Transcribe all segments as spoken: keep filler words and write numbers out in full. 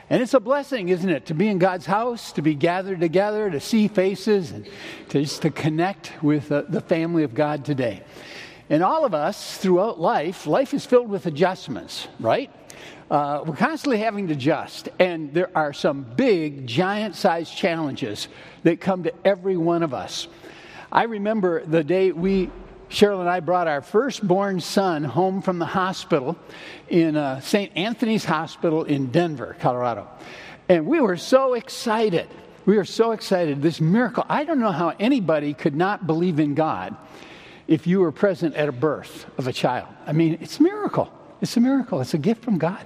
And it's a blessing, isn't it, to be in God's house, to be gathered together, to see faces, and to just to connect with uh, the family of God today. And all of us, throughout life, life is filled with adjustments, right? Uh, we're constantly having to adjust. And there are some big, giant-sized challenges that come to every one of us. I remember the day we... Cheryl and I brought our firstborn son home from the hospital in uh, Saint Anthony's Hospital in Denver, Colorado. And we were so excited. We were so excited. This miracle. I don't know how anybody could not believe in God if you were present at a birth of a child. I mean, it's a miracle. It's a miracle. It's a gift from God.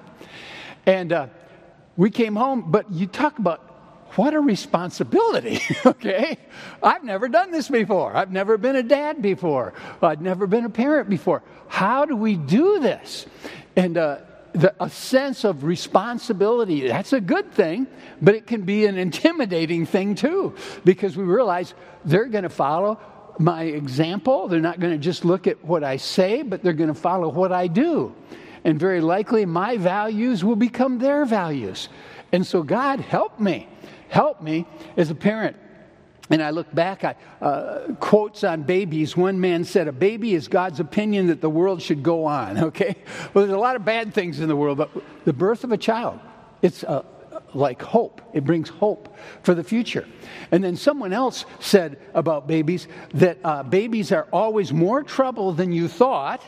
And uh, we came home, but you talk about what a responsibility, okay? I've never done this before. I've never been a dad before. I've never been a parent before. How do we do this? And uh, the, a sense of responsibility, that's a good thing, but it can be an intimidating thing too, because we realize they're going to follow my example. They're not going to just look at what I say, but they're going to follow what I do. And very likely my values will become their values. And so God, help me. Help me as a parent. And I look back at uh, quotes on babies. One man said, a baby is God's opinion that the world should go on, okay? Well, there's a lot of bad things in the world, but the birth of a child, it's uh, like hope. It brings hope for the future. And then someone else said about babies that uh, babies are always more trouble than you thought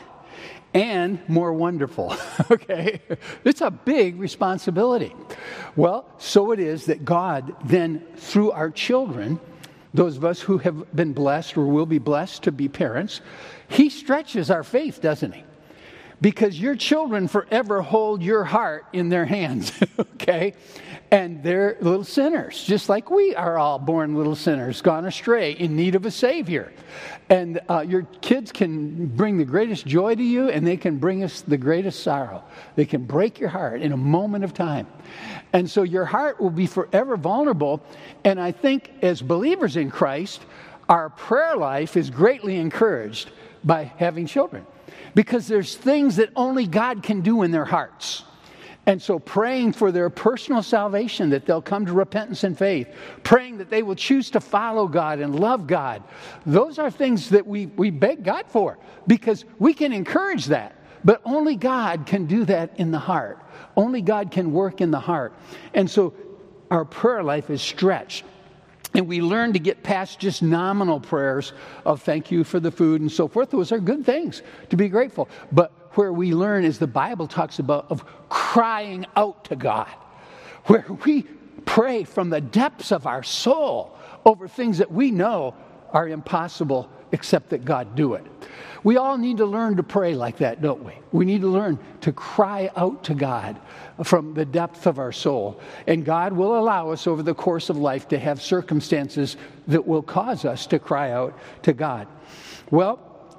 and more wonderful, okay? It's a big responsibility. Well, so it is that God then, through our children, those of us who have been blessed or will be blessed to be parents, He stretches our faith, doesn't He? Because your children forever hold your heart in their hands, okay? And they're little sinners, just like we are all born little sinners, gone astray, in need of a Savior. And uh, your kids can bring the greatest joy to you, and they can bring us the greatest sorrow. They can break your heart in a moment of time. And so your heart will be forever vulnerable. And I think as believers in Christ, our prayer life is greatly encouraged by having children. Because there's things that only God can do in their hearts. And so praying for their personal salvation, that they'll come to repentance and faith, praying that they will choose to follow God and love God, those are things that we, we beg God for, because we can encourage that. But only God can do that in the heart. Only God can work in the heart. And so our prayer life is stretched. And we learn to get past just nominal prayers of thank you for the food and so forth. Those are good things to be grateful. But where we learn is the Bible talks about of crying out to God, where we pray from the depths of our soul over things that we know are impossible except that God do it. We all need to learn to pray like that, don't we? We need to learn to cry out to God from the depth of our soul. And God will allow us over the course of life to have circumstances that will cause us to cry out to God. Well,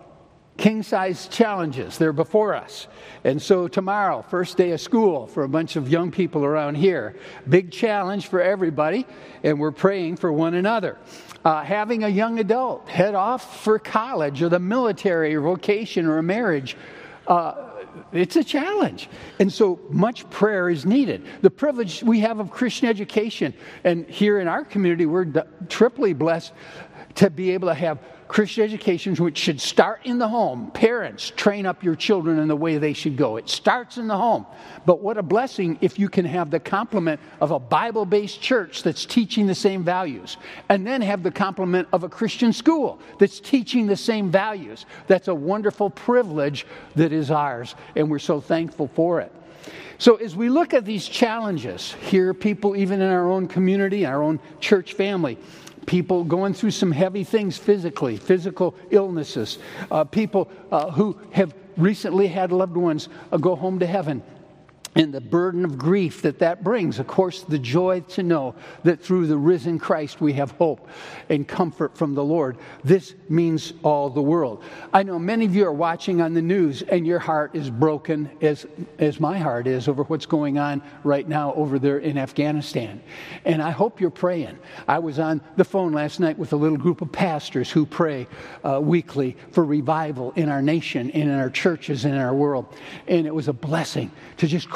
king-size challenges, they're before us. And so tomorrow, first day of school for a bunch of young people around here. Big challenge for everybody, and we're praying for one another. Uh, having a young adult head off for college or the military or vocation or a marriage, uh, it's a challenge. And so much prayer is needed. The privilege we have of Christian education, and here in our community, we're d- triply blessed to be able to have Christian education, which should start in the home. Parents, train up your children in the way they should go. It starts in the home. But what a blessing if you can have the complement of a Bible-based church that's teaching the same values, and then have the complement of a Christian school that's teaching the same values. That's a wonderful privilege that is ours, and we're so thankful for it. So as we look at these challenges, here people even in our own community, our own church family, people going through some heavy things physically, physical illnesses, uh, people uh, who have recently had loved ones uh, go home to heaven, and the burden of grief that that brings. Of course, the joy to know that through the risen Christ we have hope and comfort from the Lord. This means all the world. I know many of you are watching on the news and your heart is broken as, as my heart is over what's going on right now over there in Afghanistan. And I hope you're praying. I was on the phone last night with a little group of pastors who pray uh, weekly for revival in our nation and in our churches and in our world. And it was a blessing to just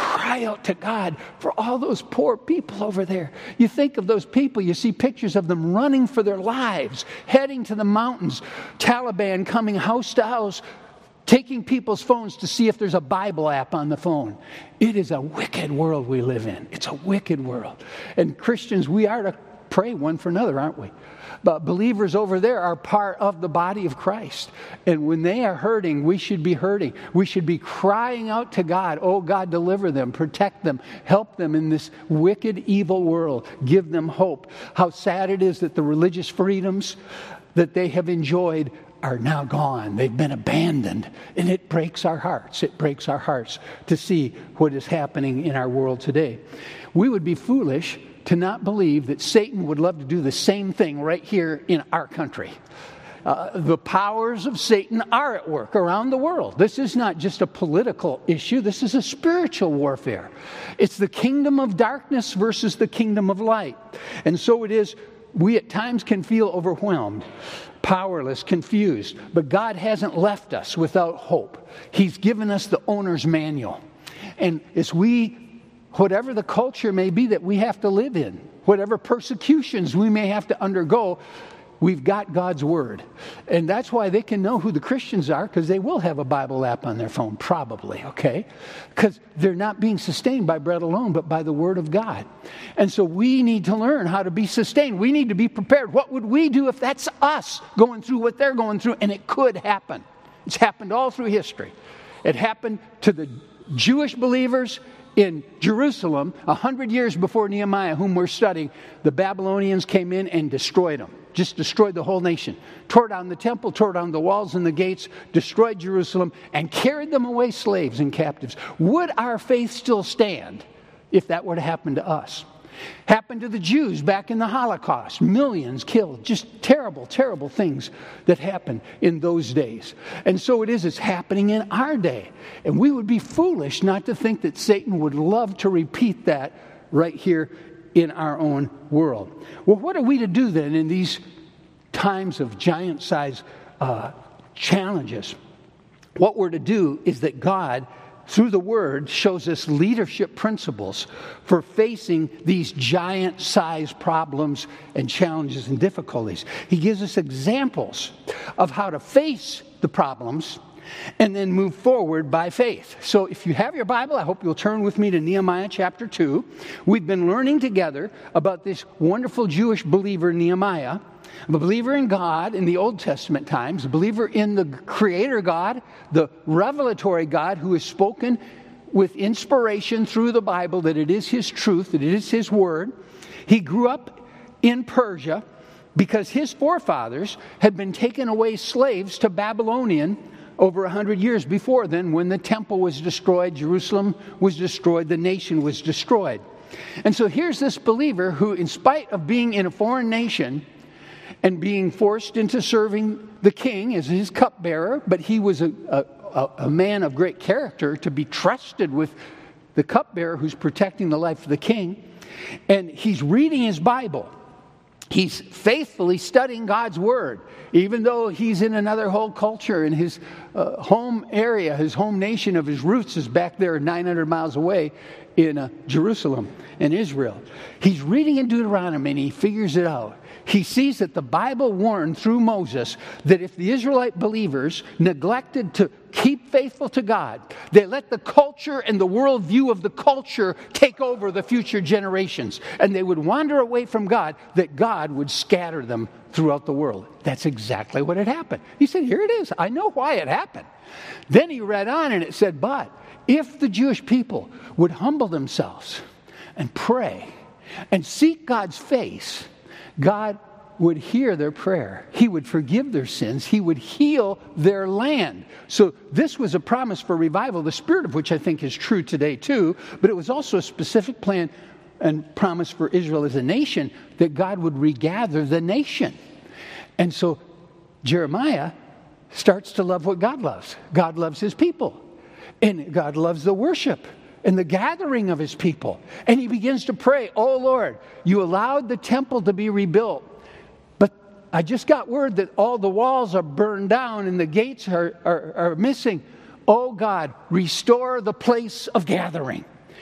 cry out to God for all those poor people over there. You think of those people, you see pictures of them running for their lives, heading to the mountains, Taliban coming house to house, taking people's phones to see if there's a Bible app on the phone. It is a wicked world we live in. It's a wicked world. And Christians, we are to pray one for another, aren't we? But believers over there are part of the body of Christ. And when they are hurting, we should be hurting. We should be crying out to God, oh God, deliver them, protect them, help them in this wicked, evil world. Give them hope. How sad it is that the religious freedoms that they have enjoyed are now gone. They've been abandoned. And it breaks our hearts. It breaks our hearts to see what is happening in our world today. We would be foolish to not believe that Satan would love to do the same thing right here in our country. Uh, the powers of Satan are at work around the world. This is not just a political issue. This is a spiritual warfare. It's the kingdom of darkness versus the kingdom of light. And so it is, we at times can feel overwhelmed, powerless, confused. But God hasn't left us without hope. He's given us the owner's manual. And as we whatever the culture may be that we have to live in, whatever persecutions we may have to undergo, we've got God's Word. And that's why they can know who the Christians are, because they will have a Bible app on their phone, probably, okay? Because they're not being sustained by bread alone, but by the Word of God. And so we need to learn how to be sustained. We need to be prepared. What would we do if that's us going through what they're going through? And it could happen. It's happened all through history. It happened to the Jewish believers in Jerusalem, a hundred years before Nehemiah, whom we're studying. The Babylonians came in and destroyed them. Just destroyed the whole nation. Tore down the temple, tore down the walls and the gates, destroyed Jerusalem, and carried them away slaves and captives. Would our faith still stand if that were to happen to us? Happened to the Jews back in the Holocaust. Millions killed. Just terrible, terrible things that happened in those days. And so it is, it's happening in our day. And we would be foolish not to think that Satan would love to repeat that right here in our own world. Well, what are we to do then in these times of giant-sized uh, challenges? What we're to do is that God, through the Word, shows us leadership principles for facing these giant-sized problems and challenges and difficulties. He gives us examples of how to face the problems and then move forward by faith. So if you have your Bible, I hope you'll turn with me to Nehemiah chapter two. We've been learning together about this wonderful Jewish believer, Nehemiah, a believer in God in the Old Testament times, a believer in the Creator God, the revelatory God who has spoken with inspiration through the Bible that it is His truth, that it is His Word. He grew up in Persia because his forefathers had been taken away slaves to Babylonian over a hundred years before then, when the temple was destroyed, Jerusalem was destroyed, the nation was destroyed. And so here's this believer who, in spite of being in a foreign nation and being forced into serving the king as his cupbearer, but he was a, a, a man of great character to be trusted with the cupbearer who's protecting the life of the king. And he's reading his Bible. He's faithfully studying God's Word, even though he's in another whole culture, and his uh, home area, his home nation of his roots is back there nine hundred miles away in uh, Jerusalem and Israel. He's reading in Deuteronomy and he figures it out. He sees that the Bible warned through Moses that if the Israelite believers neglected to keep faithful to God, they let the culture and the worldview of the culture take over the future generations, and they would wander away from God, that God would scatter them throughout the world. That's exactly what had happened. He said, here it is. I know why it happened. Then he read on and it said, but if the Jewish people would humble themselves and pray and seek God's face, God would hear their prayer. He would forgive their sins. He would heal their land. So this was a promise for revival, the spirit of which I think is true today too, but it was also a specific plan and promise for Israel as a nation that God would regather the nation. And so Jeremiah starts to love what God loves. God loves His people. And God loves the worship and the gathering of His people. And he begins to pray, oh Lord, you allowed the temple to be rebuilt, but I just got word that all the walls are burned down and the gates are, are, are missing. Oh God, restore the place of gathering.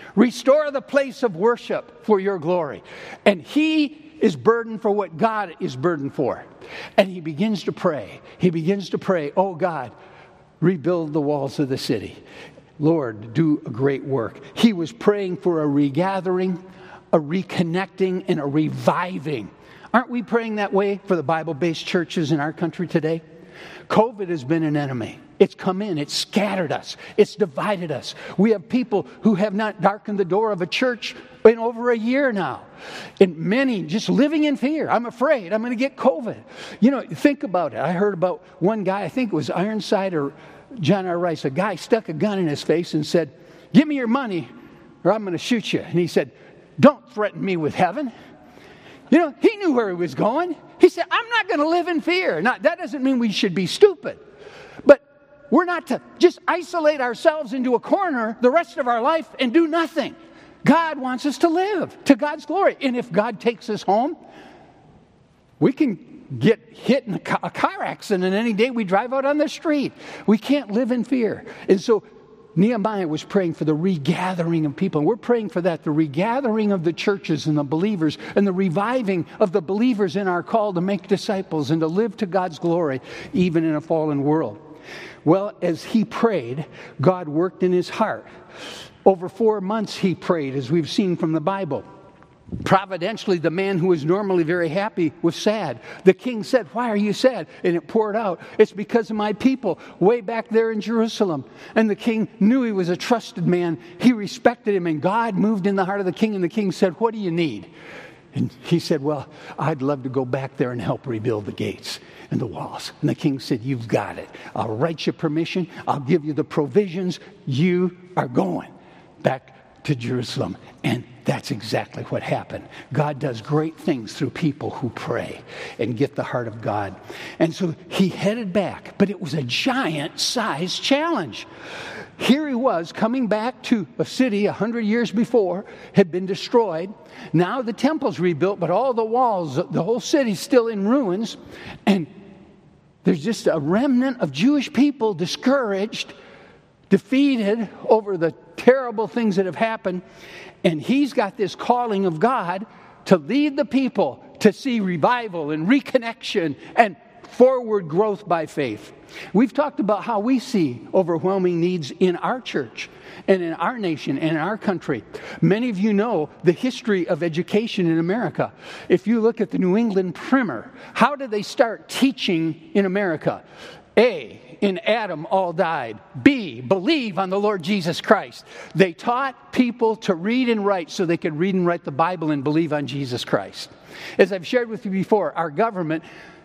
Restore the place of worship for your glory. And he is burdened for what God is burdened for. And he begins to pray. He begins to pray, oh God, rebuild the walls of the city. Lord, do a great work. He was praying for a regathering, a reconnecting, and a reviving. Aren't we praying that way for the Bible-based churches in our country today? COVID has been an enemy. It's come in. It's scattered us. It's divided us. We have people who have not darkened the door of a church in over a year now. And many just living in fear. I'm afraid I'm going to get COVID. You know, think about it. I heard about one guy, I think it was Ironside or John R. Rice, a guy stuck a gun in his face and said, give me your money or I'm going to shoot you. And he said, don't threaten me with heaven. You know, he knew where he was going. He said, I'm not going to live in fear. Now, that doesn't mean we should be stupid. But we're not to just isolate ourselves into a corner the rest of our life and do nothing. God wants us to live to God's glory. And if God takes us home, we can get hit in a car accident any day we drive out on the street. We can't live in fear. And so Nehemiah was praying for the regathering of people. And we're praying for that, the regathering of the churches and the believers and the reviving of the believers in our call to make disciples and to live to God's glory, even in a fallen world. Well, as he prayed, God worked in his heart. Over four months he prayed, as we've seen from the Bible. Providentially, the man who was normally very happy was sad. The king said, why are you sad? And it poured out. It's because of my people way back there in Jerusalem. And the king knew he was a trusted man. He respected him, and God moved in the heart of the king. And the king said, what do you need? And he said, well, I'd love to go back there and help rebuild the gates and the walls. And the king said, you've got it. I'll write you permission. I'll give you the provisions. You are going back to Jerusalem. And that's exactly what happened. God does great things through people who pray and get the heart of God. And so he headed back, but it was a giant-sized challenge. Here he was coming back to a city a hundred years before, had been destroyed. Now the temple's rebuilt, but all the walls, the whole city's still in ruins. And there's just a remnant of Jewish people discouraged, defeated over the terrible things that have happened. And he's got this calling of God to lead the people to see revival and reconnection and forward growth by faith. We've talked about how we see overwhelming needs in our church and in our nation and in our country. Many of you know the history of education in America. If you look at the New England Primer, how did they start teaching in America? A, in Adam all died. B, believe on the Lord Jesus Christ. They taught people to read and write so they could read and write the Bible and believe on Jesus Christ. As I've shared with you before, our government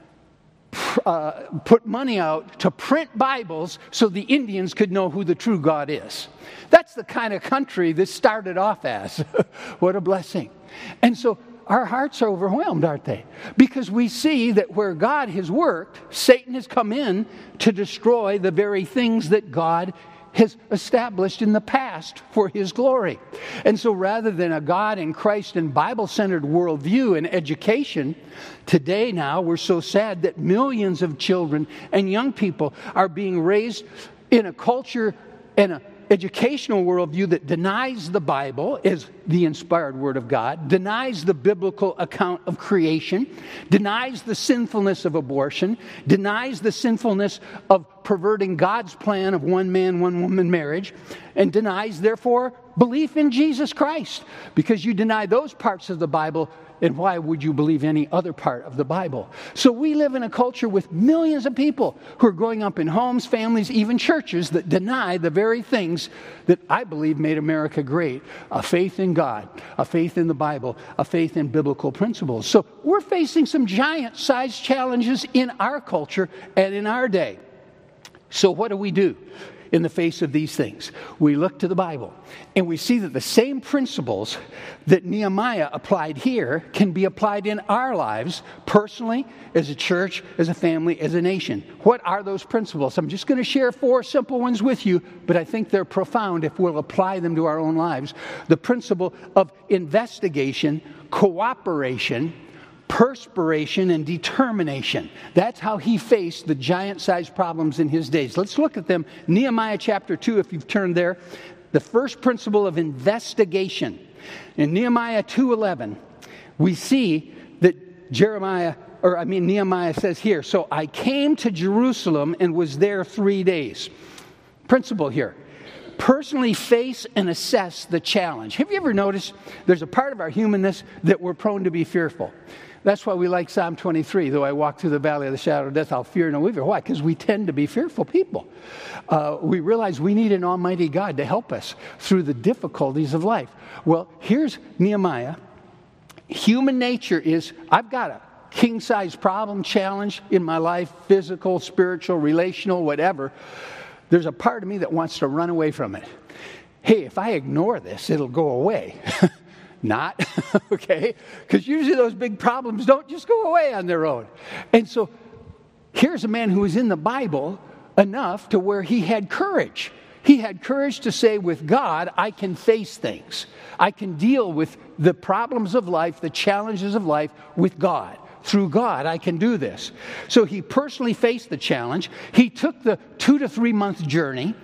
uh, put money out to print Bibles so the Indians could know who the true God is. That's the kind of country this started off as. What a blessing. And so our hearts are overwhelmed, aren't they? Because we see that where God has worked, Satan has come in to destroy the very things that God has established in the past for his glory. And so rather than a God and Christ and Bible-centered worldview and education, today now we're so sad that millions of children and young people are being raised in a culture and a educational worldview that denies the Bible as the inspired Word of God, denies the biblical account of creation, denies the sinfulness of abortion, denies the sinfulness of perverting God's plan of one man, one woman marriage, and denies, therefore, belief in Jesus Christ. Because you deny those parts of the Bible, and why would you believe any other part of the Bible? So we live in a culture with millions of people who are growing up in homes, families, even churches that deny the very things that I believe made America great. A faith in God, a faith in the Bible, a faith in biblical principles. So we're facing some giant-sized challenges in our culture and in our day. So what do we do in the face of these things? We look to the Bible, and we see that the same principles that Nehemiah applied here can be applied in our lives, personally, as a church, as a family, as a nation. What are those principles? I'm just going to share four simple ones with you, but I think they're profound if we'll apply them to our own lives. The principle of investigation, cooperation, perspiration, and determination. That's how he faced the giant-sized problems in his days. Let's look at them. Nehemiah chapter two, if you've turned there. the first principle of investigation. In Nehemiah two eleven, we see that Jeremiah, or I mean Nehemiah says here, so I came to Jerusalem and was there three days. Principle here. Personally face and assess the challenge. Have you ever noticed there's a part of our humanness that we're prone to be fearful? That's why we like Psalm twenty-three. Though I walk through the valley of the shadow of death, I'll fear no evil. Why? Because we tend to be fearful people. Uh, we realize we need an almighty God to help us through the difficulties of life. Well, here's Nehemiah. Human nature is, I've got a king-size problem, challenge in my life, physical, spiritual, relational, whatever. There's a part of me that wants to run away from it. Hey, if I ignore this, it'll go away. Not, okay? Because usually those big problems don't just go away on their own. And so here's a man who was in the Bible enough to where he had courage. He had courage to say, with God, I can face things. I can deal with the problems of life, the challenges of life with God. Through God, I can do this. So he personally faced the challenge. He took the two to three month journey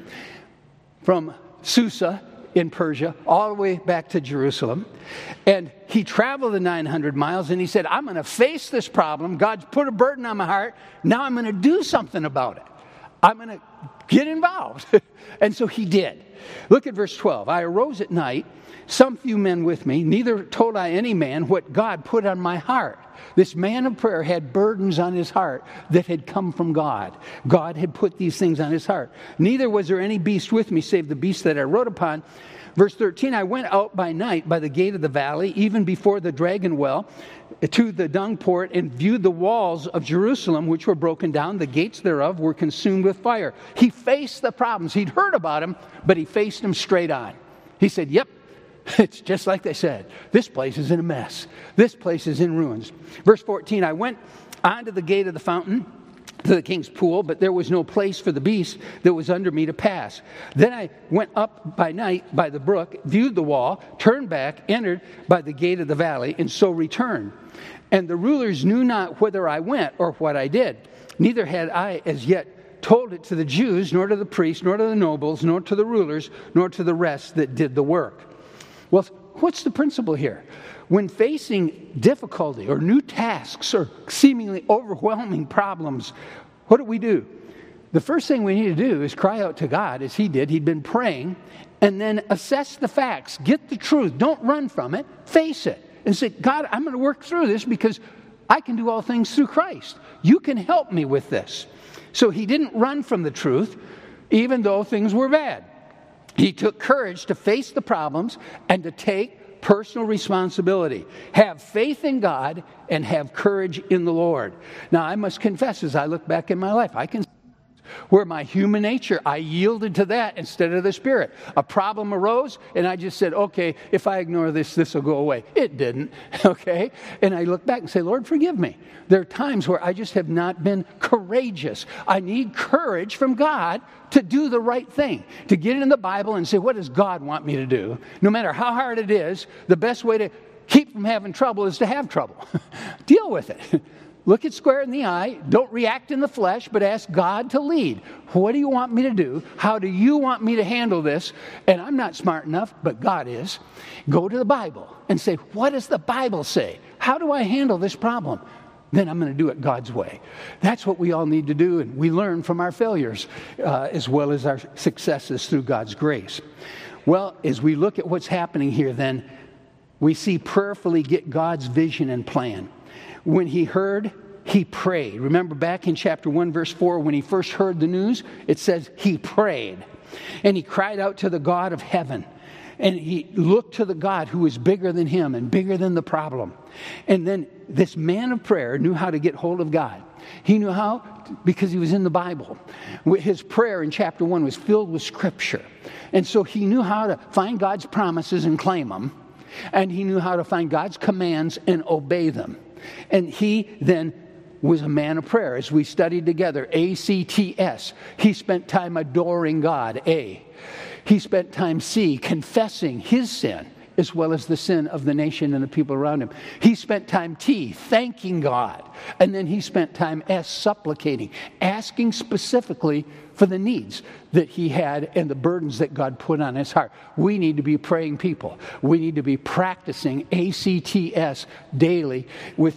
from Susa in Persia all the way back to Jerusalem. And he traveled the nine hundred miles and he said, I'm going to face this problem. God's put a burden on my heart. Now I'm going to do something about it. I'm going to get involved. And so he did. Look at verse twelve. I arose at night, some few men with me, neither told I any man what God put on my heart. This man of prayer had burdens on his heart that had come from God. God had put these things on his heart. Neither was there any beast with me save the beast that I rode upon. Verse thirteen, I went out by night by the gate of the valley, even before the dragon well, to the dung port, and viewed the walls of Jerusalem, which were broken down. The gates thereof were consumed with fire. He faced the problems. He'd heard about them, but he faced them straight on. He said, yep, it's just like they said. This place is in a mess. This place is in ruins. Verse fourteen, I went onto the gate of the fountain, to the king's pool, but there was no place for the beast that was under me to pass. Then I went up by night by the brook, viewed the wall, turned back, entered by the gate of the valley, and so returned. And the rulers knew not whither I went or what I did. Neither had I as yet told it to the Jews, nor to the priests, nor to the nobles, nor to the rulers, nor to the rest that did the work. Well, what's the principle here? When facing difficulty or new tasks or seemingly overwhelming problems, what do we do? The first thing we need to do is cry out to God, as he did. He'd been praying, and then assess the facts. Get the truth. Don't run from it. Face it. And say, God, I'm going to work through this because I can do all things through Christ. You can help me with this. So he didn't run from the truth, even though things were bad. He took courage to face the problems and to take personal responsibility. Have faith in God and have courage in the Lord. Now, I must confess, as I look back in my life, I can where my human nature, I yielded to that instead of the Spirit. A problem arose, and I just said, okay, if I ignore this, this will go away. It didn't, okay? And I look back and say, Lord, forgive me. There are times where I just have not been courageous. I need courage from God to do the right thing, to get in the Bible and say, what does God want me to do? No matter how hard it is, the best way to keep from having trouble is to have trouble. Deal with it. Look it square in the eye. Don't react in the flesh, but ask God to lead. What do you want me to do? How do you want me to handle this? And I'm not smart enough, but God is. Go to the Bible and say, what does the Bible say? How do I handle this problem? Then I'm going to do it God's way. That's what we all need to do, and we learn from our failures uh, as well as our successes through God's grace. Well, as we look at what's happening here, then, we see prayerfully get God's vision and plan. When he heard, he prayed. Remember back in chapter one, verse four, when he first heard the news, it says he prayed. And he cried out to the God of heaven. And he looked to the God who was bigger than him and bigger than the problem. And then this man of prayer knew how to get hold of God. He knew how because he was in the Bible. His prayer in chapter one was filled with Scripture. And so he knew how to find God's promises and claim them. And he knew how to find God's commands and obey them. And he then was a man of prayer. As we studied together, A C T S. He spent time adoring God, A. He spent time, C, confessing his sin as well as the sin of the nation and the people around him. He spent time T, thanking God. And then he spent time S, supplicating, asking specifically for the needs that he had and the burdens that God put on his heart. We need to be praying people. We need to be practicing A C T S daily with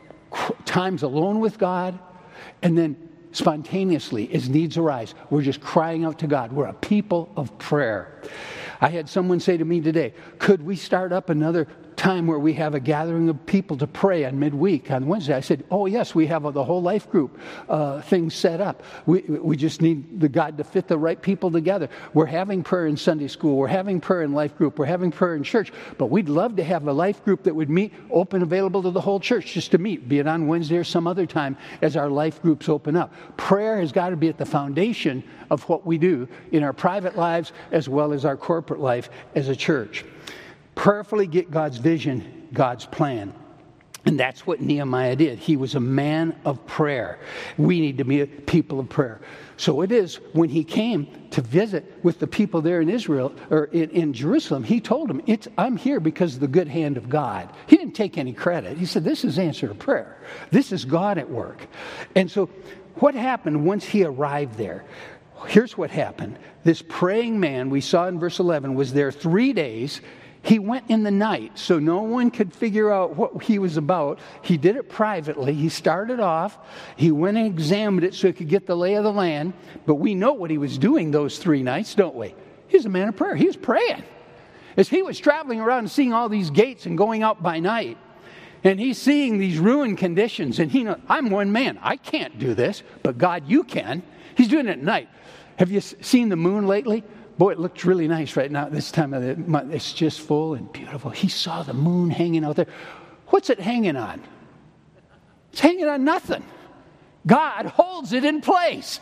times alone with God, and then spontaneously as needs arise, we're just crying out to God. We're a people of prayer. I had someone say to me today, could we start up another time where we have a gathering of people to pray on midweek on Wednesday? I said, oh yes, we have the whole life group uh, thing set up. We we just need the God to fit the right people together. We're having prayer in Sunday school. We're having prayer in life group. We're having prayer in church. But we'd love to have a life group that would meet, open, available to the whole church just to meet, be it on Wednesday or some other time as our life groups open up. Prayer has got to be at the foundation of what we do in our private lives as well as our corporate life as a church. Prayerfully get God's vision, God's plan. And that's what Nehemiah did. He was a man of prayer. We need to be a people of prayer. So it is when he came to visit with the people there in Israel, or in, in Jerusalem, he told them, it's, I'm here because of the good hand of God. He didn't take any credit. He said, this is answer to prayer. This is God at work. And so what happened once he arrived there? Here's what happened. This praying man, we saw in verse eleven, was there three days. He went in the night, so no one could figure out what he was about. He did it privately. He started off. He went and examined it so he could get the lay of the land. But we know what he was doing those three nights, don't we? He's a man of prayer. He was praying. As he was traveling around and seeing all these gates and going out by night, and he's seeing these ruined conditions, and he knows, I'm one man. I can't do this, but God, you can. He's doing it at night. Have you seen the moon lately? Boy, it looks really nice right now. This time of the month, it's just full and beautiful. He saw the moon hanging out there. What's it hanging on? It's hanging on nothing. God holds it in place.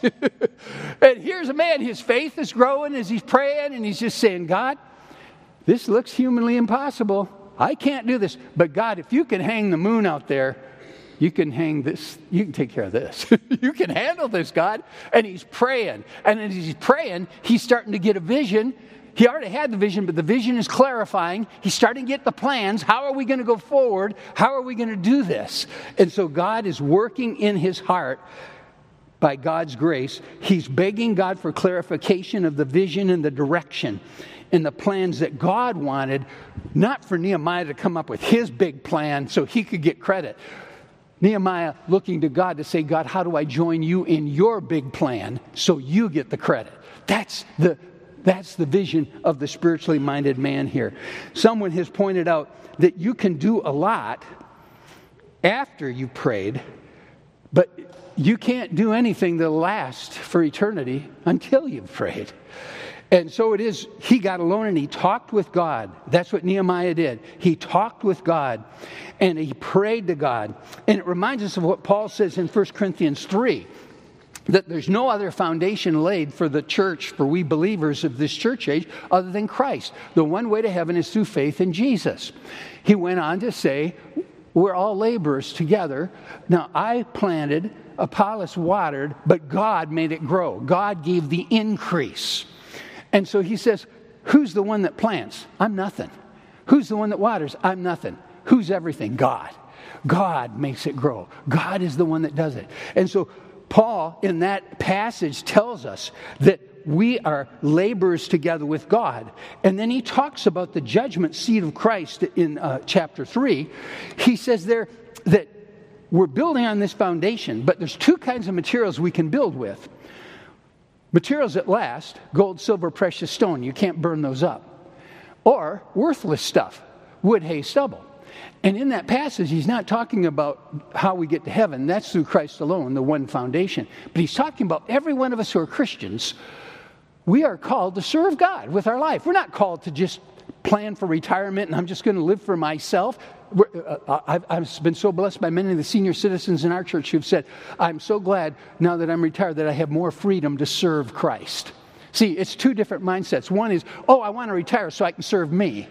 And here's a man, his faith is growing as he's praying, and he's just saying, God, this looks humanly impossible. I can't do this. But God, if you can hang the moon out there, you can hang this, you can take care of this. You can handle this, God. And he's praying. And as he's praying, he's starting to get a vision. He already had the vision, but the vision is clarifying. He's starting to get the plans. How are we going to go forward? How are we going to do this? And so God is working in his heart by God's grace. He's begging God for clarification of the vision and the direction and the plans that God wanted, not for Nehemiah to come up with his big plan so he could get credit. Nehemiah looking to God to say, God, how do I join you in your big plan so you get the credit? That's the that's the vision of the spiritually minded man here. Someone has pointed out that you can do a lot after you prayed, but you can't do anything that'll last for eternity until you've prayed. And so it is, he got alone and he talked with God. That's what Nehemiah did. He talked with God and he prayed to God. And it reminds us of what Paul says in First Corinthians three, that there's no other foundation laid for the church, for we believers of this church age, other than Christ. The one way to heaven is through faith in Jesus. He went on to say, we're all laborers together. Now, I planted, Apollos watered, but God made it grow. God gave the increase. And so he says, who's the one that plants? I'm nothing. Who's the one that waters? I'm nothing. Who's everything? God. God makes it grow. God is the one that does it. And so Paul, in that passage, tells us that we are laborers together with God. And then he talks about the judgment seat of Christ in uh, chapter three. He says there that we're building on this foundation, but there's two kinds of materials we can build with. Materials that last, gold, silver, precious stone, you can't burn those up. Or worthless stuff, wood, hay, stubble. And in that passage, he's not talking about how we get to heaven. That's through Christ alone, the one foundation. But he's talking about every one of us who are Christians. We are called to serve God with our life. We're not called to just plan for retirement and I'm just going to live for myself. Uh, I've, I've been so blessed by many of the senior citizens in our church who've said, I'm so glad now that I'm retired that I have more freedom to serve Christ. See, it's two different mindsets. One is, oh, I want to retire so I can serve me.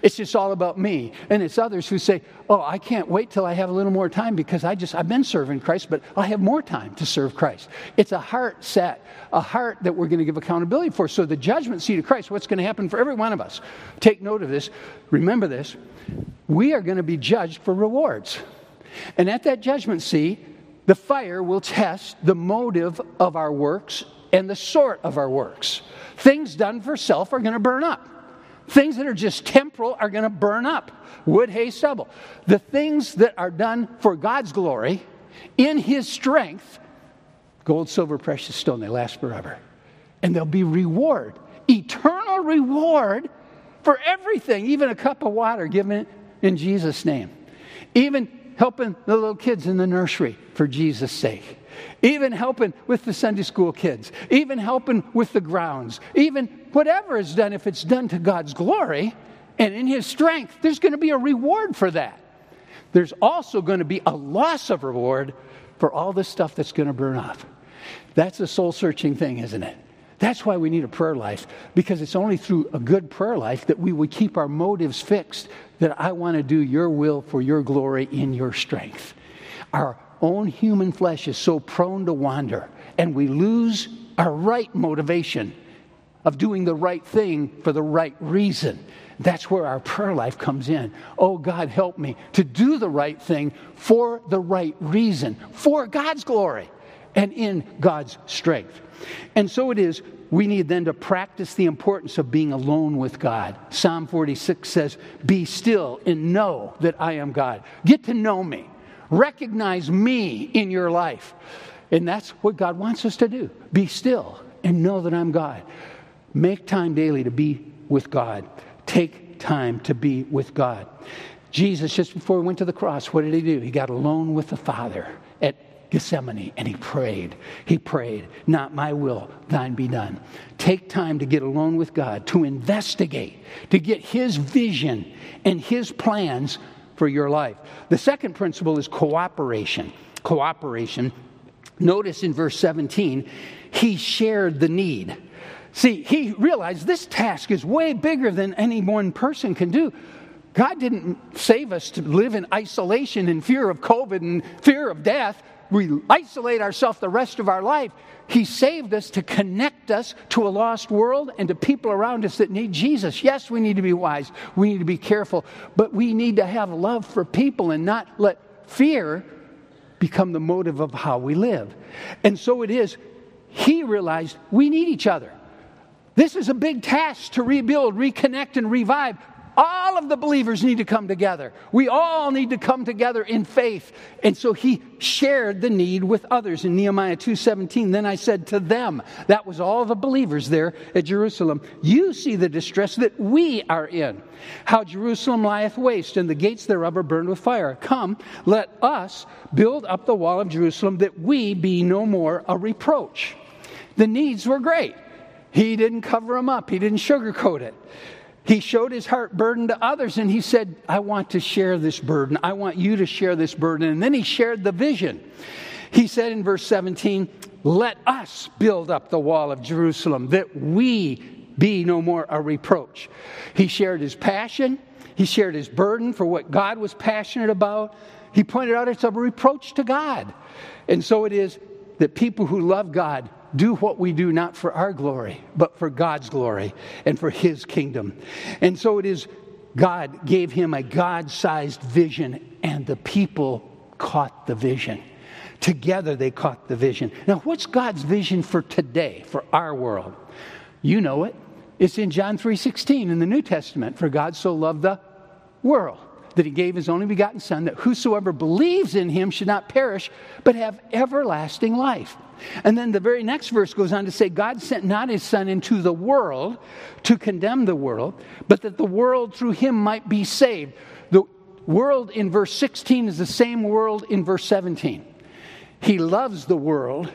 It's just all about me. And it's others who say, oh, I can't wait till I have a little more time because I just, I've been serving Christ, but I'll have more time to serve Christ. It's a heart set, a heart that we're going to give accountability for. So the judgment seat of Christ, what's going to happen for every one of us? Take note of this. Remember this. We are going to be judged for rewards. And at that judgment seat, the fire will test the motive of our works and the sort of our works. Things done for self are going to burn up. Things that are just temporal are going to burn up. Wood, hay, stubble. The things that are done for God's glory, in His strength, gold, silver, precious stone, they last forever. And there'll be reward, eternal reward for everything, even a cup of water given in Jesus' name. Even helping the little kids in the nursery for Jesus' sake. Even helping with the Sunday school kids. Even helping with the grounds. Even whatever is done, if it's done to God's glory and in His strength, there's going to be a reward for that. There's also going to be a loss of reward for all the stuff that's going to burn off. That's a soul-searching thing, isn't it? That's why we need a prayer life, because it's only through a good prayer life that we would keep our motives fixed, that I want to do your will for your glory in your strength. Our own human flesh is so prone to wander, and we lose our right motivation of doing the right thing for the right reason. That's where our prayer life comes in. Oh, God, help me to do the right thing for the right reason, for God's glory and in God's strength. And so it is, we need then to practice the importance of being alone with God. Psalm forty-six says, be still and know that I am God. Get to know me. Recognize me in your life. And that's what God wants us to do. Be still and know that I'm God. Make time daily to be with God. Take time to be with God. Jesus, just before he went to the cross, what did he do? He got alone with the Father at Gethsemane, and he prayed. He prayed, not my will, thine be done. Take time to get alone with God, to investigate, to get his vision and his plans for your life. The second principle is cooperation. Cooperation. Notice in verse seventeen, he shared the need. See, he realized this task is way bigger than any one person can do. God didn't save us to live in isolation and fear of COVID and fear of death. We isolate ourselves the rest of our life. He saved us to connect us to a lost world and to people around us that need Jesus. Yes, we need to be wise. We need to be careful. But we need to have love for people and not let fear become the motive of how we live. And so it is. He realized we need each other. This is a big task to rebuild, reconnect, and revive. All of the believers need to come together. We all need to come together in faith. And so he shared the need with others. In Nehemiah two seventeen, then I said to them, that was all the believers there at Jerusalem, you see the distress that we are in, how Jerusalem lieth waste, and the gates thereof are burned with fire. Come, let us build up the wall of Jerusalem, that we be no more a reproach. The needs were great. He didn't cover them up. He didn't sugarcoat it. He showed his heart burden to others, and he said, I want to share this burden. I want you to share this burden. And then he shared the vision. He said in verse seventeen, let us build up the wall of Jerusalem, that we be no more a reproach. He shared his passion. He shared his burden for what God was passionate about. He pointed out it's a reproach to God. And so it is that people who love God do what we do not for our glory, but for God's glory and for his kingdom. And so it is, God gave him a God-sized vision, and the people caught the vision. Together they caught the vision. Now, what's God's vision for today, for our world? You know it. It's in John three sixteen in the New Testament. For God so loved the world that he gave his only begotten Son, that whosoever believes in him should not perish, but have everlasting life. And then the very next verse goes on to say, God sent not his Son into the world to condemn the world, but that the world through him might be saved. The world in verse sixteen is the same world in verse seventeen. He loves the world,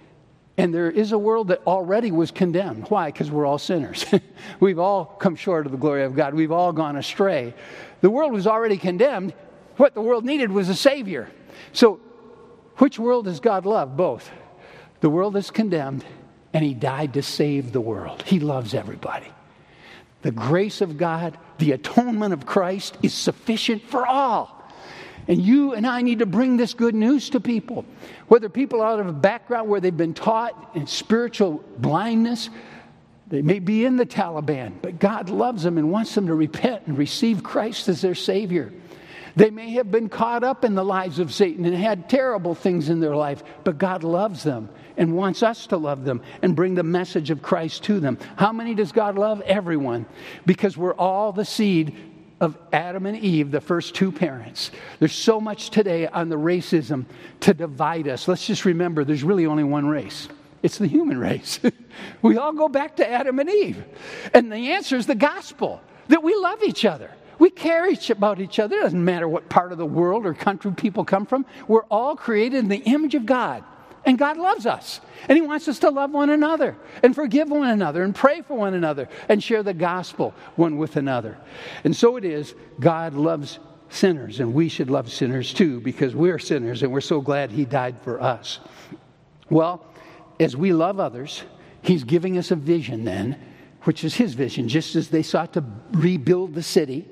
and there is a world that already was condemned. Why? Because we're all sinners. We've all come short of the glory of God. We've all gone astray. The world was already condemned. What the world needed was a Savior. So, which world does God love? Both. The world is condemned, and he died to save the world. He loves everybody. the grace of God, the atonement of Christ is sufficient for all. And you and I need to bring this good news to people. Whether people are out of a background where they've been taught in spiritual blindness, they may be in the Taliban, but God loves them and wants them to repent and receive Christ as their Savior. They may have been caught up in the lies of Satan and had terrible things in their life, but God loves them and wants us to love them and bring the message of Christ to them. How many does God love? Everyone, because we're all the seed of Adam and Eve, the first two parents. There's so much today on the racism to divide us. Let's just remember there's really only one race. It's the human race. We all go back to Adam and Eve. And the answer is the gospel, that we love each other. We care each about each other. It doesn't matter what part of the world or country people come from. We're all created in the image of God. And God loves us. And He wants us to love one another and forgive one another and pray for one another and share the gospel one with another. And so it is, God loves sinners, and we should love sinners too, because we're sinners and we're so glad He died for us. Well, as we love others, He's giving us a vision then, which is His vision. Just as they sought to rebuild the city,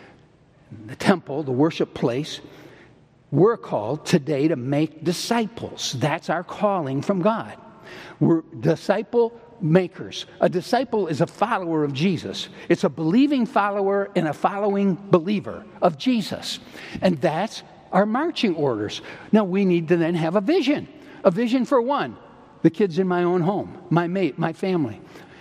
the temple, the worship place, we're called today to make disciples. That's our calling from God. We're disciple makers. A disciple is a follower of Jesus. It's a believing follower and a following believer of Jesus. And that's our marching orders. Now we need to then have a vision. A vision for one, the kids in my own home, my mate, my family.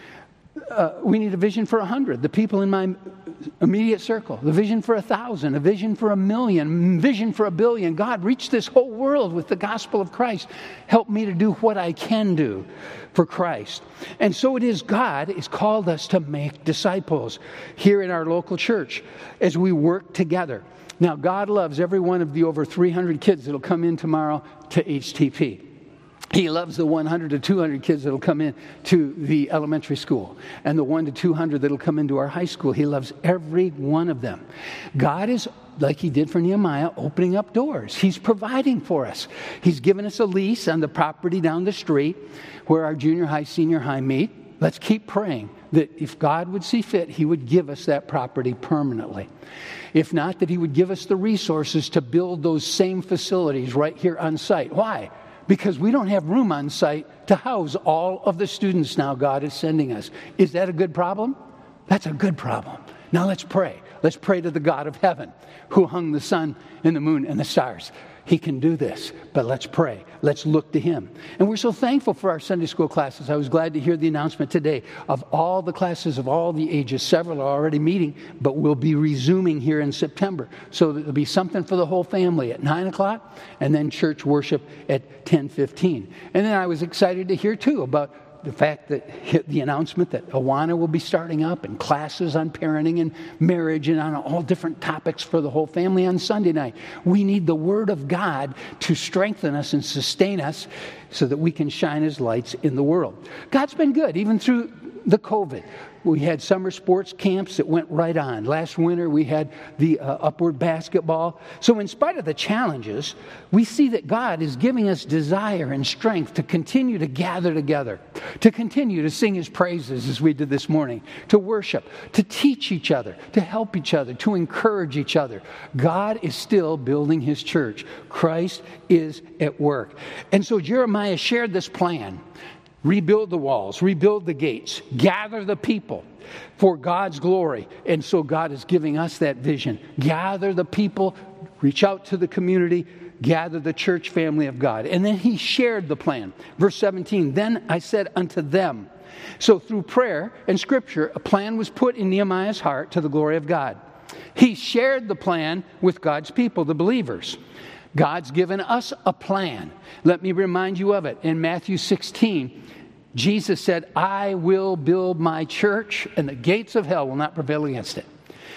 Uh, we need a vision for a hundred, the people in my immediate circle, the vision for a thousand, a vision for a million, vision for a billion. God, reach this whole world with the gospel of Christ. Help me to do what I can do for Christ. And so it is, God has called us to make disciples here in our local church as we work together. Now, God loves every one of the over three hundred kids that will come in tomorrow to H T P. He loves the one hundred to two hundred kids that will come in to the elementary school and the one to two hundred that will come into our high school. He loves every one of them. God is, like He did for Nehemiah, opening up doors. He's providing for us. He's given us a lease on the property down the street where our junior high, senior high meet. Let's keep praying that if God would see fit, He would give us that property permanently. If not, that He would give us the resources to build those same facilities right here on site. Why? Because we don't have room on site to house all of the students now God is sending us. Is that a good problem? That's a good problem. Now let's pray. Let's pray to the God of heaven who hung the sun and the moon and the stars. He can do this, but let's pray. Let's look to Him. And we're so thankful for our Sunday school classes. I was glad to hear the announcement today of all the classes of all the ages. Several are already meeting, but we'll be resuming here in September. So there'll be something for the whole family at nine o'clock and then church worship at ten fifteen. And then I was excited to hear, too, about the fact that the announcement that Awana will be starting up and classes on parenting and marriage and on all different topics for the whole family on Sunday night. We need the Word of God to strengthen us and sustain us so that we can shine as lights in the world. God's been good, even through the COVID. We had summer sports camps that went right on. Last winter, we had the uh, upward basketball. So in spite of the challenges, we see that God is giving us desire and strength to continue to gather together, to continue to sing His praises as we did this morning, to worship, to teach each other, to help each other, to encourage each other. God is still building His church. Christ is at work. And so Jeremiah shared this plan. Rebuild the walls, rebuild the gates, gather the people for God's glory. And so God is giving us that vision. Gather the people, reach out to the community, gather the church family of God. And then He shared the plan. Verse seventeen, then I said unto them. So through prayer and scripture, a plan was put in Nehemiah's heart to the glory of God. He shared the plan with God's people, the believers. God's given us a plan. Let me remind you of it. In Matthew sixteen, Jesus said, I will build my church and the gates of hell will not prevail against it.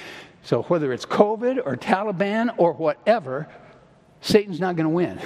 So whether it's COVID or Taliban or whatever, Satan's not going to win.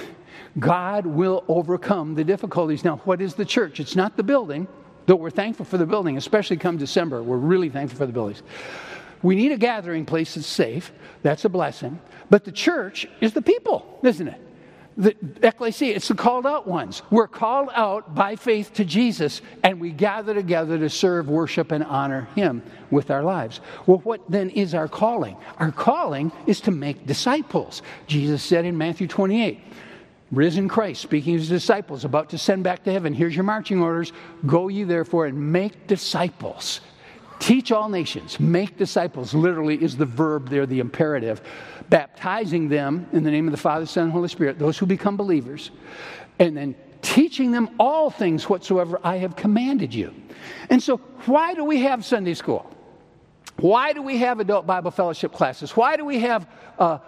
God will overcome the difficulties. Now, what is the church? It's not the building, though we're thankful for the building, especially come December. We're really thankful for the buildings. We need a gathering place that's safe. That's a blessing. But the church is the people, isn't it? the ecclesia, it's the called out ones. We're called out by faith to Jesus, and we gather together to serve, worship, and honor him with our lives. Well, what then is our calling? Our calling is to make disciples. Jesus said in Matthew twenty-eight, risen Christ, speaking to his disciples, about to send back to heaven, here's your marching orders. Go ye therefore and make disciples. Teach all nations. Make disciples, literally, is the verb there, the imperative. Baptizing them in the name of the Father, Son, and Holy Spirit, those who become believers. And then teaching them all things whatsoever I have commanded you. And so why do we have Sunday school? Why do we have adult Bible fellowship classes? Why do we have uh,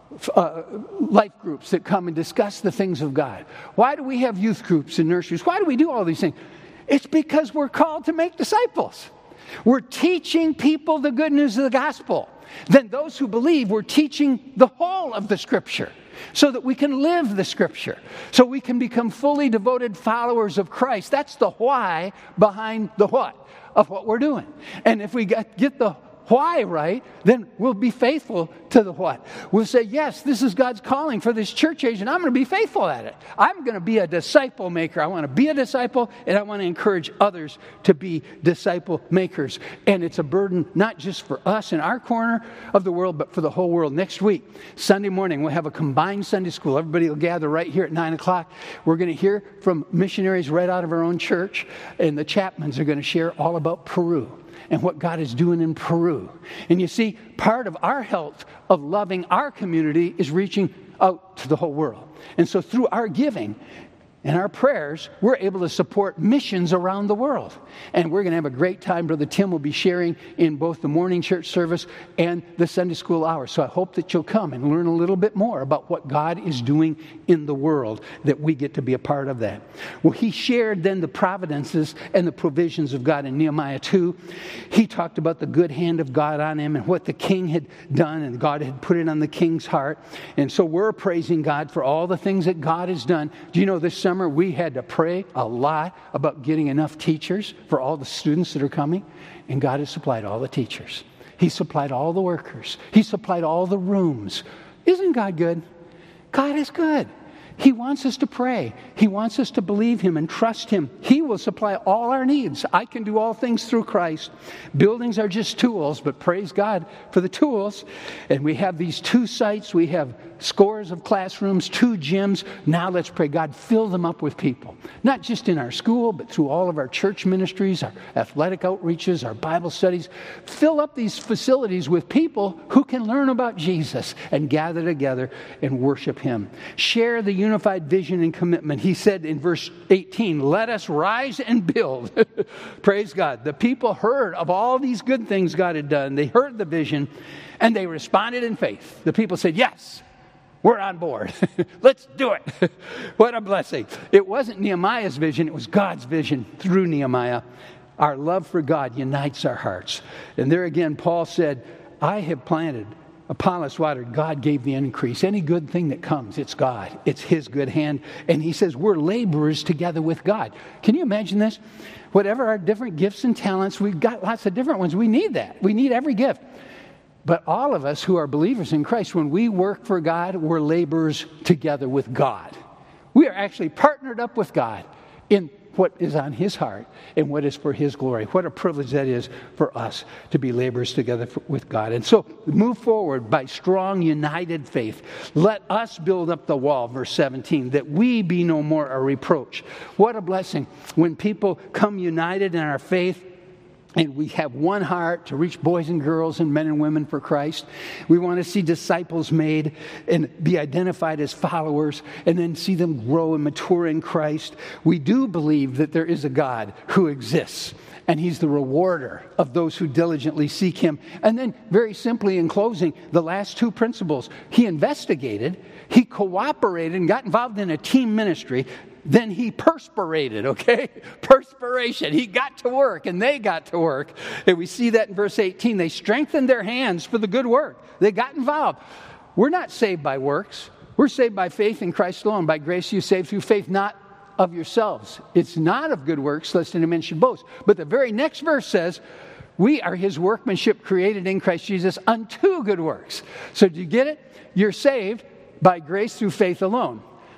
uh, life groups that come and discuss the things of God? Why do we have youth groups and nurseries? Why do we do all these things? It's because we're called to make disciples. We're teaching people the good news of the gospel. Then those who believe, we're teaching the whole of the Scripture so that we can live the Scripture, so we can become fully devoted followers of Christ. That's the why behind the what of what we're doing. And if we get, get the why right, then we'll be faithful to the what. We'll say, yes, this is God's calling for this church age, and I'm going to be faithful at it. I'm going to be a disciple maker. I want to be a disciple, and I want to encourage others to be disciple makers. And it's a burden not just for us in our corner of the world, but for the whole world. Next week, Sunday morning, we'll have a combined Sunday school. Everybody will gather right here at nine o'clock. We're going to hear from missionaries right out of our own church, and the Chapmans are going to share all about Peru and what God is doing in Peru. And you see, part of our health of loving our community is reaching out to the whole world. And so through our giving and our prayers, we're able to support missions around the world. And we're going to have a great time. Brother Tim will be sharing in both the morning church service and the Sunday school hour. So I hope that you'll come and learn a little bit more about what God is doing in the world, that we get to be a part of that. Well, he shared then the providences and the provisions of God in Nehemiah two. He talked about the good hand of God on him and what the king had done, and God had put it on the king's heart. And so we're praising God for all the things that God has done. Do you know this summer we had to pray a lot about getting enough teachers for all the students that are coming? And God has supplied all the teachers. He supplied all the workers. He supplied all the rooms. Isn't God good? God is good. He wants us to pray. He wants us to believe him and trust him. He will supply all our needs. I can do all things through Christ. Buildings are just tools, but praise God for the tools. And we have these two sites. We have scores of classrooms, two gyms. Now let's pray, God, fill them up with people. Not just in our school, but through all of our church ministries, our athletic outreaches, our Bible studies. Fill up these facilities with people who can learn about Jesus and gather together and worship him. Share the unified vision and commitment. He said in verse eighteen, let us rise and build. Praise God. The people heard of all these good things God had done. They heard the vision and they responded in faith. The people said, yes, we're on board. Let's do it. What a blessing. It wasn't Nehemiah's vision. It was God's vision through Nehemiah. Our love for God unites our hearts. And there again, Paul said, I have planted, Apollos watered, God gave the increase. Any good thing that comes, it's God. It's his good hand. And he says we're laborers together with God. Can you imagine this? Whatever our different gifts and talents, we've got lots of different ones. We need that. We need every gift. But all of us who are believers in Christ, when we work for God, we're laborers together with God. We are actually partnered up with God in what is on his heart and what is for his glory. What a privilege that is for us to be laborers together for, with God. And so move forward by strong, united faith. Let us build up the wall, verse seventeen, that we be no more a reproach. What a blessing when people come united in our faith. And we have one heart to reach boys and girls and men and women for Christ. We want to see disciples made and be identified as followers and then see them grow and mature in Christ. We do believe that there is a God who exists, and he's the rewarder of those who diligently seek him. And then very simply in closing, the last two principles. He investigated, he cooperated and got involved in a team ministry. Then he perspirated, okay? Perspiration. He got to work, and they got to work. And we see that in verse eighteen. They strengthened their hands for the good work. They got involved. We're not saved by works. We're saved by faith in Christ alone. By grace you saved through faith, not of yourselves. It's not of good works, lest any man should boast. But the very next verse says, we are his workmanship created in Christ Jesus unto good works. So do you get it? You're saved by grace through faith alone.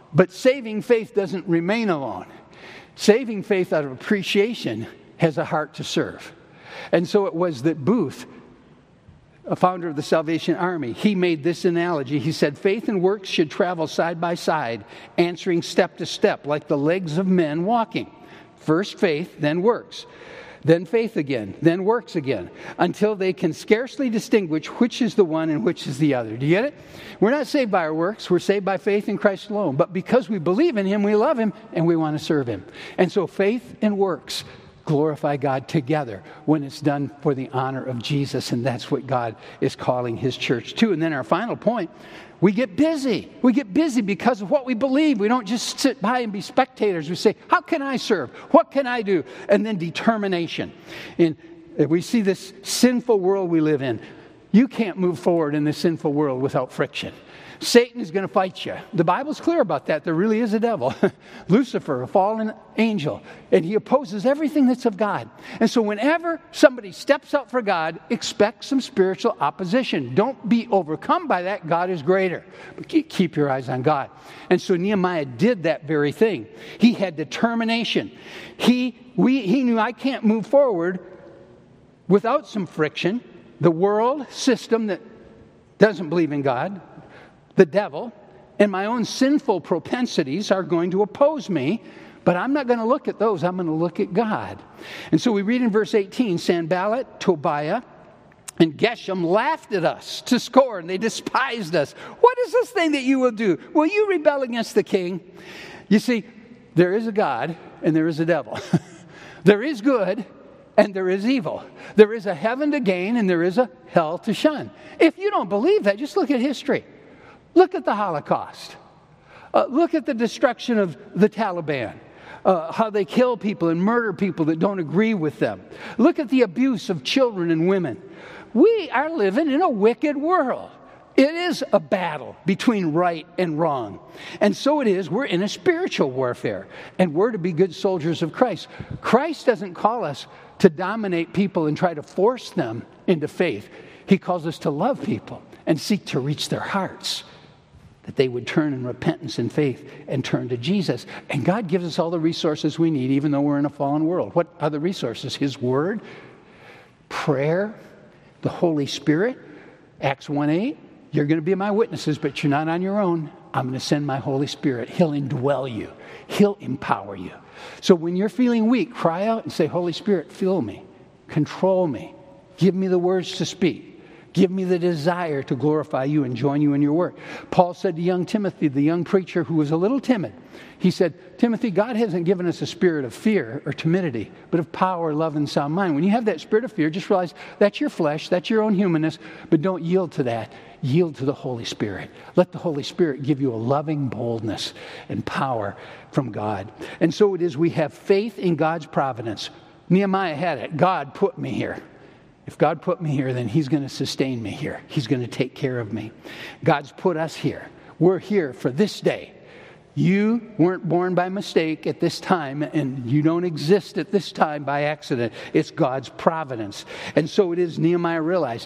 But saving faith doesn't remain alone. Saving faith out of appreciation has a heart to serve. And so it was that Booth, a founder of the Salvation Army, he made this analogy. He said, faith and works should travel side by side, answering step to step, like the legs of men walking. First faith, then works. Then faith again, then works again, until they can scarcely distinguish which is the one and which is the other. Do you get it? We're not saved by our works. We're saved by faith in Christ alone. But because we believe in Him, we love Him, and we want to serve Him. And so faith and works glorify God together when it's done for the honor of Jesus, and that's what God is calling His church to. And then our final point, we get busy. We get busy because of what we believe. We don't just sit by and be spectators. We say, how can I serve? What can I do? And then determination. And we see this sinful world we live in. You can't move forward in this sinful world without friction. Satan is going to fight you. The Bible's clear about that. There really is a devil. Lucifer, a fallen angel. And he opposes everything that's of God. And so whenever somebody steps up for God, expect some spiritual opposition. Don't be overcome by that. God is greater. But keep your eyes on God. And so Nehemiah did that very thing. He had determination. He, we, he knew I can't move forward without some friction. The world system that doesn't believe in God, the devil, and my own sinful propensities are going to oppose me, but I'm not going to look at those. I'm going to look at God. And so we read in verse eighteen, Sanballat, Tobiah, and Geshem laughed at us to scorn. They despised us. What is this thing that you will do? Will you rebel against the king? You see, there is a God and there is a devil. There is good and there is evil. There is a heaven to gain and there is a hell to shun. If you don't believe that, just look at history. Look at the Holocaust. Uh, look at the destruction of the Taliban. Uh, how they kill people and murder people that don't agree with them. Look at the abuse of children and women. We are living in a wicked world. It is a battle between right and wrong. And so it is, we're in a spiritual warfare. And we're to be good soldiers of Christ. Christ doesn't call us to dominate people and try to force them into faith. He calls us to love people and seek to reach their hearts, that they would turn in repentance and faith and turn to Jesus. And God gives us all the resources we need, even though we're in a fallen world. What are the resources? His Word, prayer, the Holy Spirit. Acts one eight, you're going to be my witnesses, but you're not on your own. I'm going to send my Holy Spirit. He'll indwell you. He'll empower you. So when you're feeling weak, cry out and say, Holy Spirit, fill me, control me, give me the words to speak. Give me the desire to glorify you and join you in your work. Paul said to young Timothy, the young preacher who was a little timid, he said, Timothy, God hasn't given us a spirit of fear or timidity, but of power, love, and sound mind. When you have that spirit of fear, just realize that's your flesh, that's your own humanness, but don't yield to that. Yield to the Holy Spirit. Let the Holy Spirit give you a loving boldness and power from God. And so it is, we have faith in God's providence. Nehemiah had it. God put me here. If God put me here, then He's going to sustain me here. He's going to take care of me. God's put us here. We're here for this day. You weren't born by mistake at this time, and you don't exist at this time by accident. It's God's providence. And so it is, Nehemiah realized,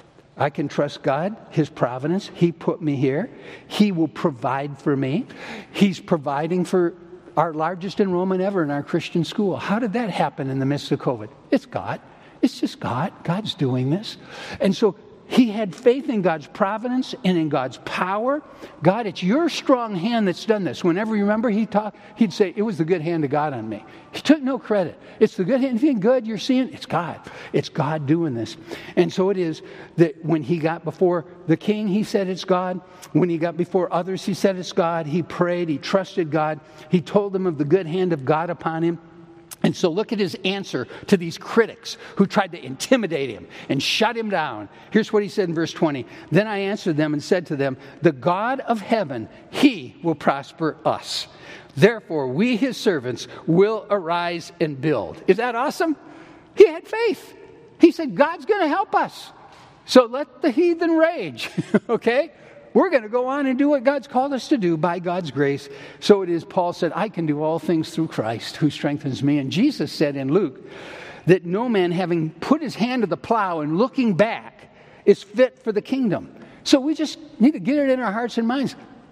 I can trust God, His providence. He put me here. He will provide for me. He's providing for our largest enrollment ever in our Christian school. How did that happen in the midst of COVID? It's God. It's just God. God's doing this. And so he had faith in God's providence and in God's power. God, it's your strong hand that's done this. Whenever you remember he talked, he'd say, it was the good hand of God on me. He took no credit. It's the good hand. Anything good you're seeing, it's God. It's God doing this. And so it is that when he got before the king, he said it's God. When he got before others, he said it's God. He prayed. He trusted God. He told them of the good hand of God upon him. And so look at his answer to these critics who tried to intimidate him and shut him down. Here's what he said in verse twenty. Then I answered them and said to them, the God of heaven, he will prosper us. Therefore, we, his servants, will arise and build. Is that awesome? He had faith. He said, God's going to help us. So let the heathen rage, okay? We're going to go on and do what God's called us to do by God's grace. So it is, Paul said, I can do all things through Christ who strengthens me. And Jesus said in Luke that no man having put his hand to the plow and looking back is fit for the kingdom. So we just need to get it in our hearts and minds.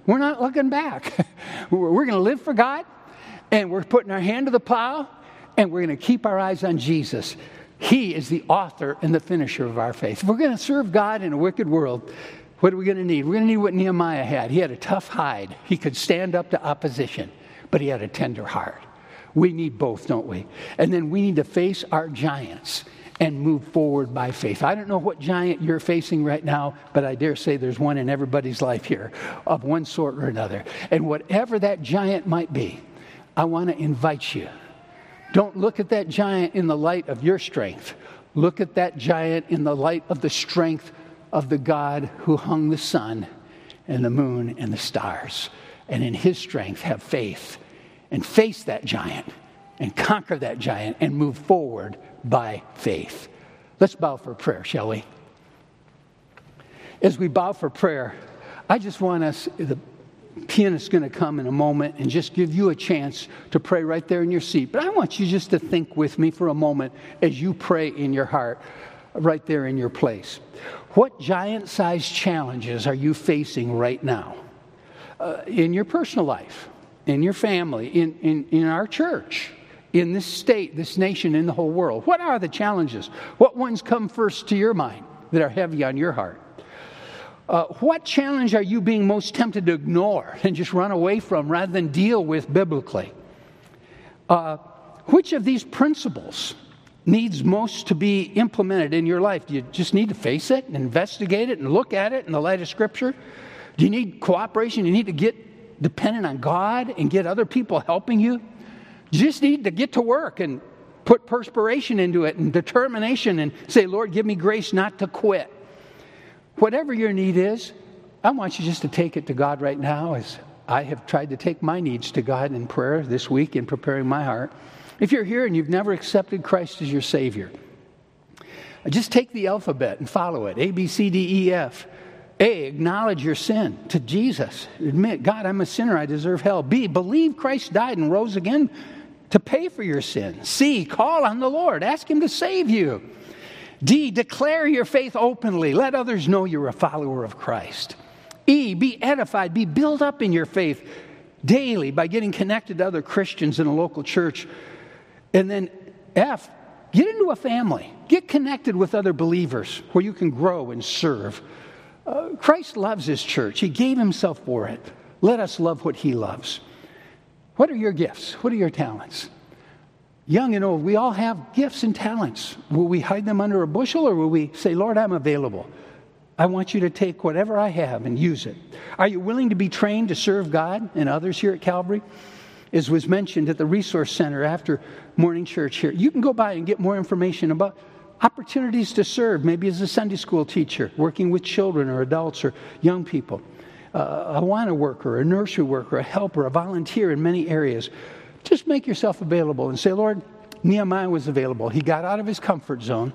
We're not looking back. We're going to live for God, and we're putting our hand to the plow, and we're going to keep our eyes on Jesus. He is the author and the finisher of our faith. If we're going to serve God in a wicked world, what are we going to need? We're going to need what Nehemiah had. He had a tough hide. He could stand up to opposition, but he had a tender heart. We need both, don't we? And then we need to face our giants and move forward by faith. I don't know what giant you're facing right now, but I dare say there's one in everybody's life here of one sort or another. And whatever that giant might be, I want to invite you. Don't look at that giant in the light of your strength. Look at that giant in the light of the strength of the God who hung the sun and the moon and the stars. And in his strength, have faith and face that giant and conquer that giant and move forward by faith. Let's bow for prayer, shall we? As we bow for prayer, I just want us, the pianist's going to come in a moment and just give you a chance to pray right there in your seat. But I want you just to think with me for a moment as you pray in your heart, right there in your place. What giant-sized challenges are you facing right now? Uh, in your personal life, in your family, in, in, in our church, in this state, this nation, in the whole world. What are the challenges? What ones come first to your mind that are heavy on your heart? Uh, what challenge are you being most tempted to ignore and just run away from rather than deal with biblically? Uh, which of these principles needs most to be implemented in your life? Do you just need to face it and investigate it and look at it in the light of Scripture? Do you need cooperation? Do you need to get dependent on God and get other people helping you? Do you just need to get to work and put perspiration into it and determination and say, Lord, give me grace not to quit? Whatever your need is, I want you just to take it to God right now, as I have tried to take my needs to God in prayer this week in preparing my heart. If you're here and you've never accepted Christ as your Savior, just take the alphabet and follow it. A, B, C, D, E, F. A, acknowledge your sin to Jesus. Admit, God, I'm a sinner. I deserve hell. B, believe Christ died and rose again to pay for your sin. C, call on the Lord. Ask him to save you. D, declare your faith openly. Let others know you're a follower of Christ. E, be edified. Be built up in your faith daily by getting connected to other Christians in a local church. And then F, get into a family. Get connected with other believers where you can grow and serve. Uh, Christ loves his church. He gave himself for it. Let us love what he loves. What are your gifts? What are your talents? Young and old, we all have gifts and talents. Will we hide them under a bushel, or will we say, Lord, I'm available. I want you to take whatever I have and use it. Are you willing to be trained to serve God and others here at Calvary? As was mentioned at the Resource Center after morning church here, you can go by and get more information about opportunities to serve, maybe as a Sunday school teacher, working with children or adults or young people, uh, a Awana worker, a nursery worker, a helper, a volunteer in many areas. Just make yourself available and say, Lord, Nehemiah was available. He got out of his comfort zone.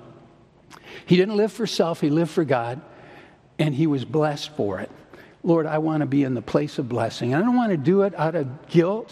He didn't live for self. He lived for God, and he was blessed for it. Lord, I want to be in the place of blessing. I don't want to do it out of guilt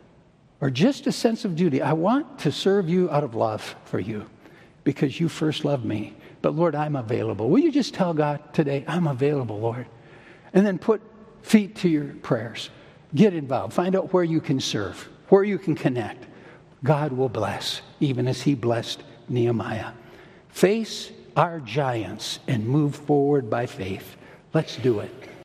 or just a sense of duty. I want to serve you out of love for you, because you first loved me. But Lord, I'm available. Will you just tell God today, I'm available, Lord? And then put feet to your prayers. Get involved. Find out where you can serve, where you can connect. God will bless, even as he blessed Nehemiah. Face our giants and move forward by faith. Let's do it.